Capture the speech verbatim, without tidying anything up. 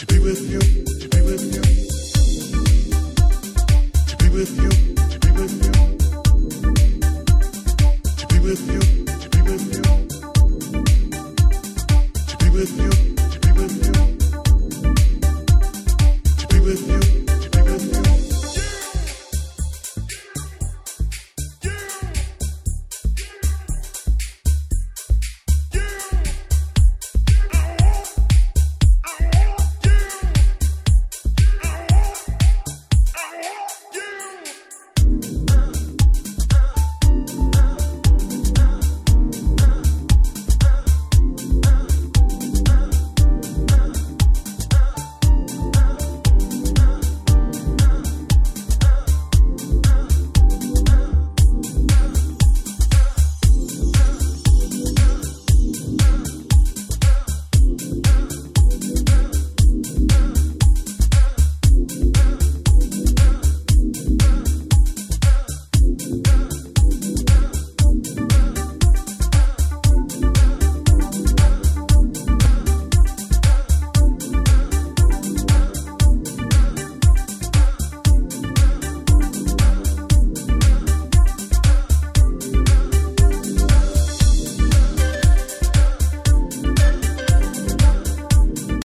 be with you, to be with you, to be with you, to be with you, to be with you, to be with you, to be with you.